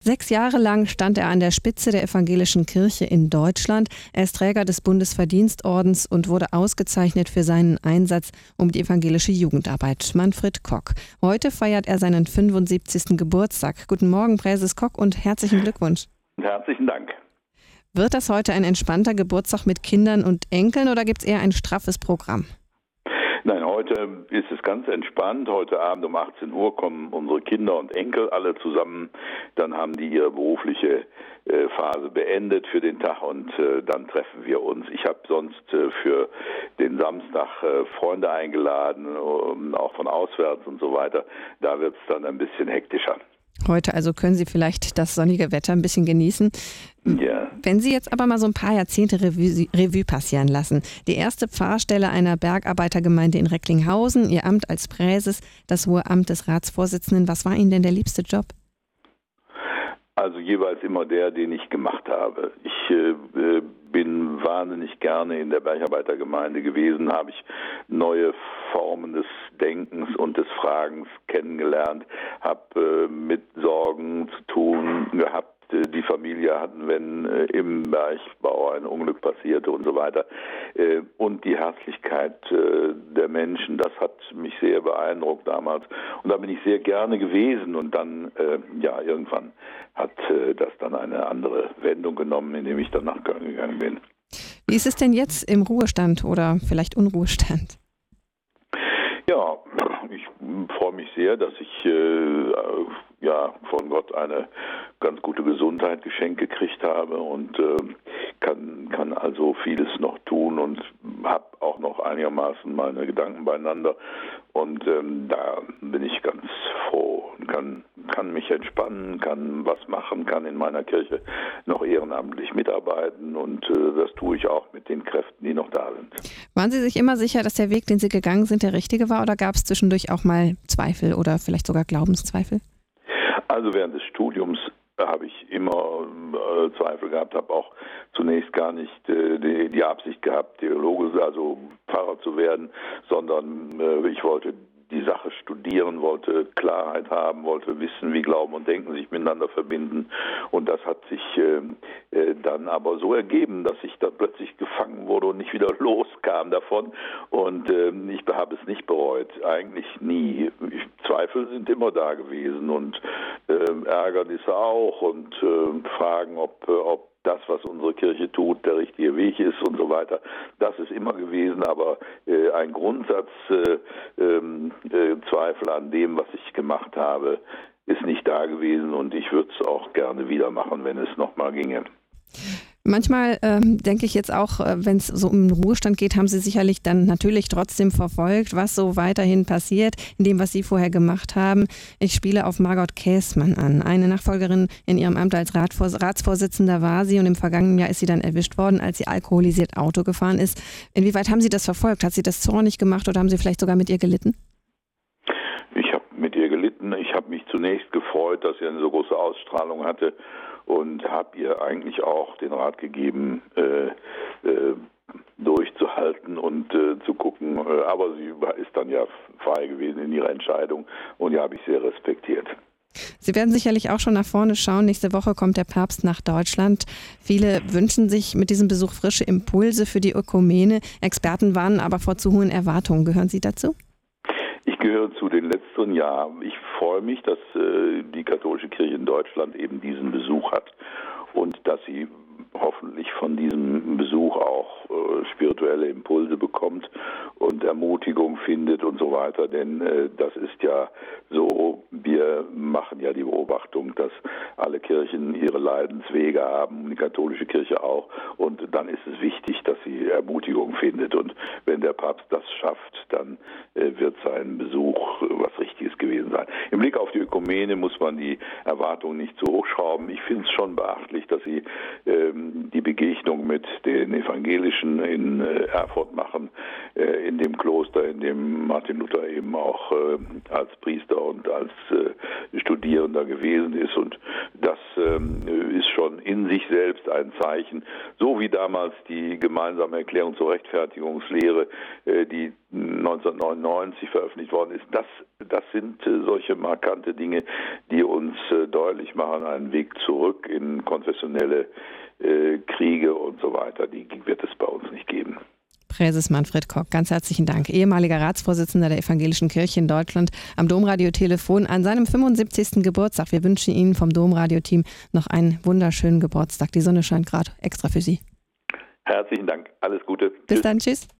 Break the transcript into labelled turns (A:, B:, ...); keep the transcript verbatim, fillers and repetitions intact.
A: Sechs Jahre lang stand er an der Spitze der evangelischen Kirche in Deutschland. Er ist Träger des Bundesverdienstordens und wurde ausgezeichnet für seinen Einsatz um die evangelische Jugendarbeit. Manfred Kock. Heute feiert er seinen fünfundsiebzigsten Geburtstag. Guten Morgen, Präses Kock, und herzlichen Glückwunsch.
B: Herzlichen Dank.
A: Wird das heute ein entspannter Geburtstag mit Kindern und Enkeln oder gibt es eher ein straffes Programm?
B: Nein, heute ist es ganz entspannt. Heute Abend um achtzehn Uhr kommen unsere Kinder und Enkel alle zusammen. Dann haben die ihre berufliche äh, Phase beendet für den Tag und äh, dann treffen wir uns. Ich habe sonst äh, für den Samstag äh, Freunde eingeladen, äh, auch von auswärts und so weiter. Da wird es dann ein bisschen hektischer.
A: Heute also können Sie vielleicht das sonnige Wetter ein bisschen genießen.
B: Ja.
A: Wenn Sie jetzt aber mal so ein paar Jahrzehnte Revue, Revue passieren lassen. Die erste Pfarrstelle einer Bergarbeitergemeinde in Recklinghausen, Ihr Amt als Präses, das hohe Amt des Ratsvorsitzenden. Was war Ihnen denn der liebste Job?
B: Also jeweils immer der, den ich gemacht habe. Ich äh, bin wahnsinnig gerne in der Bergarbeitergemeinde gewesen, habe ich neue Formen des Denkens und des Fragens kennengelernt, habe äh, mit Sorgen zu tun gehabt, die Familie hatten, wenn äh, im Bergbau ein Unglück passierte und so weiter. Äh, und die Herzlichkeit äh, der Menschen, das hat mich sehr beeindruckt damals. Und da bin ich sehr gerne gewesen. Und dann, äh, ja, irgendwann hat äh, das dann eine andere Wendung genommen, indem ich dann nach Köln gegangen bin.
A: Wie ist es denn jetzt im Ruhestand oder vielleicht Unruhestand?
B: Ja, ich freue mich sehr, dass ich äh, ja, von Gott eine ganz gute Gesundheit geschenkt gekriegt habe und äh, kann, kann also vieles noch tun und habe auch noch einigermaßen meine Gedanken beieinander. Und ähm, da bin ich ganz froh und kann, kann mich entspannen, kann was machen, kann in meiner Kirche noch ehrenamtlich mitarbeiten und äh, das tue ich auch mit den Kräften, die noch da sind.
A: Waren Sie sich immer sicher, dass der Weg, den Sie gegangen sind, der richtige war oder gab es zwischendurch auch mal Zweifel oder vielleicht sogar Glaubenszweifel?
B: Also während des Studiums habe ich immer äh, Zweifel gehabt, habe auch zunächst gar nicht äh, die, die Absicht gehabt, Theologe, also Pfarrer zu werden, sondern äh, ich wollte die Sache studieren, wollte Klarheit haben, wollte wissen, wie Glauben und Denken sich miteinander verbinden. Und das hat sich äh, äh, dann aber so ergeben, dass ich da plötzlich gefangen wurde und nicht wieder loskam davon. Und äh, ich habe es nicht bereut, eigentlich nie. Ich, Zweifel sind immer da gewesen und äh, Ärgernisse auch und äh, Fragen, ob, ob das, was unsere Kirche tut, der richtige Weg ist und so weiter. Das ist immer gewesen, aber äh, ein Grundsatz äh, äh, Zweifel an dem, was ich gemacht habe, ist nicht da gewesen und ich würde es auch gerne wieder machen, wenn es nochmal ginge.
A: Manchmal ähm, denke ich jetzt auch, äh, wenn es so um den Ruhestand geht, haben Sie sicherlich dann natürlich trotzdem verfolgt, was so weiterhin passiert, in dem, was Sie vorher gemacht haben. Ich spiele auf Margot Käßmann an. Eine Nachfolgerin in ihrem Amt als Ratvors- Ratsvorsitzender war sie und im vergangenen Jahr ist sie dann erwischt worden, als sie alkoholisiert Auto gefahren ist. Inwieweit haben Sie das verfolgt? Hat sie das zornig gemacht oder haben Sie vielleicht sogar mit ihr gelitten?
B: Ich habe mit ihr gelitten. Ich habe mich zunächst gefreut, dass sie eine so große Ausstrahlung hatte. Und habe ihr eigentlich auch den Rat gegeben, äh, äh, durchzuhalten und äh, zu gucken. Äh, aber sie ist dann ja frei gewesen in ihrer Entscheidung und die habe ich sehr respektiert.
A: Sie werden sicherlich auch schon nach vorne schauen. Nächste Woche kommt der Papst nach Deutschland. Viele wünschen sich mit diesem Besuch frische Impulse für die Ökumene. Experten warnen aber vor zu hohen Erwartungen. Gehören Sie dazu?
B: Ich gehöre zu den letzteren, ja. Ich freue mich, dass äh, die katholische Kirche in Deutschland eben diesen Besuch hat und dass sie hoffentlich von diesem Besuch auch äh, spirituelle Impulse bekommt und Ermutigung findet und so weiter. Denn äh, das ist ja so, wir machen ja die Beobachtung, dass alle Kirchen ihre Leidenswege haben, die katholische Kirche auch. Und dann ist es wichtig, dass sie Ermutigung findet. Und wenn der Papst das schafft, dann äh, wird sein Besuch was Richtiges gewesen sein. Im Blick auf die Ökumene muss man die Erwartungen nicht zu hoch schrauben. Ich finde es schon beachtlich, dass sie äh, die Begegnung mit den Evangelischen in äh, Erfurt machen, äh, in dem Kloster, in dem Martin Luther eben auch äh, als Priester und als äh, Studierender gewesen ist. Und das ähm, ist schon in sich selbst ein Zeichen, so wie damals die gemeinsame Erklärung zur Rechtfertigungslehre, äh, die neunzehnhundertneunundneunzig veröffentlicht worden ist. Das das sind solche markante Dinge, die uns deutlich machen, einen Weg zurück in konfessionelle Kriege und so weiter. Die wird es bei uns nicht geben.
A: Präses Manfred Kock, ganz herzlichen Dank. Ehemaliger Ratsvorsitzender der Evangelischen Kirche in Deutschland am Domradio-Telefon an seinem fünfundsiebzigsten Geburtstag. Wir wünschen Ihnen vom Domradio-Team noch einen wunderschönen Geburtstag. Die Sonne scheint gerade extra für Sie.
B: Herzlichen Dank. Alles Gute.
A: Bis dann. Tschüss.